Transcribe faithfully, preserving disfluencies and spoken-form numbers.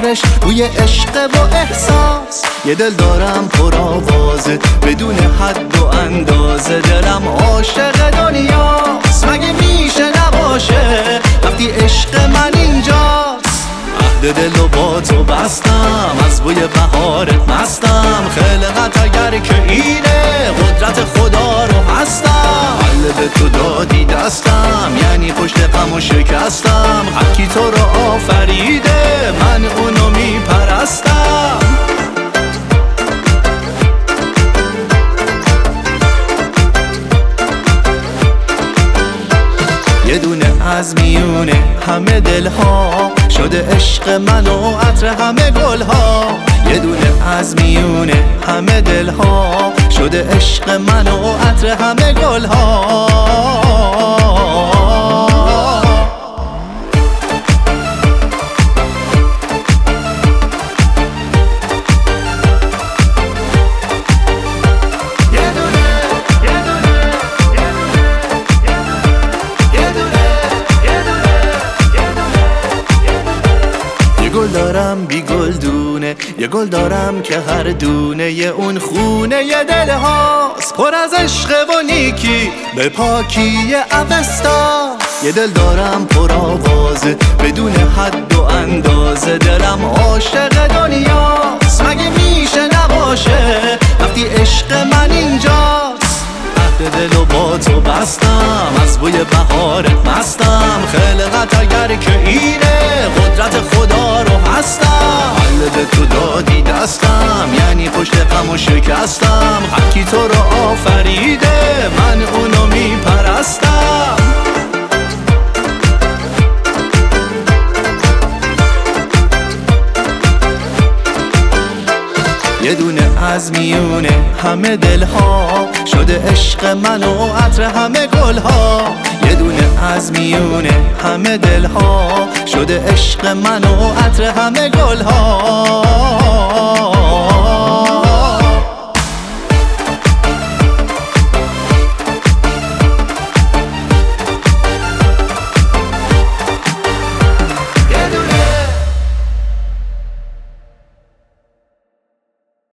آخرش روی عشق و احساس. یه دل دارم پر آوازه بدون حد و اندازه، دلم عاشق دنیاست مگه میشه نباشه وقتی عشق من اینجاست. عهد دل و با تو بستم، از بوی بهارت مستم، خلقت اگر که اینه قدرت خدا رو هستم. قلب تو دادی دستم یعنی پشت غم و شکستم، حکی تو رو آفریده من اونو میپرستم. یه دونه از میونه همه دلها شده عشق من و عطر همه گلها. یه دونه از میونه همه دلها شده عشق من و عطر همه گلها. گل دارم بی گل دونه، یه گل دارم که هر دونه یه اون خونه یه دل هاست پر از عشق و نیکی به پاکی اوستا. یه دل دارم پر آوازه بدون حد و اندازه، دلم عاشق دنیاست مگه میشه نباشه وقتی عشق من اینجاست. عهد دل و با تو بستم، از بوی بهارت مستم، خلقت اگر که اینه قدرت خدا رو هستم. قلب تو دادی دستم یعنی پشت غم و شکستم، حکی تو رو آفریده من اونو میپرستم. یه دونه از میونه همه دلها شده عشق من و عطر همه گلها. یه دونه از میونه همه دلها شده عشق من و عطر همه گلها.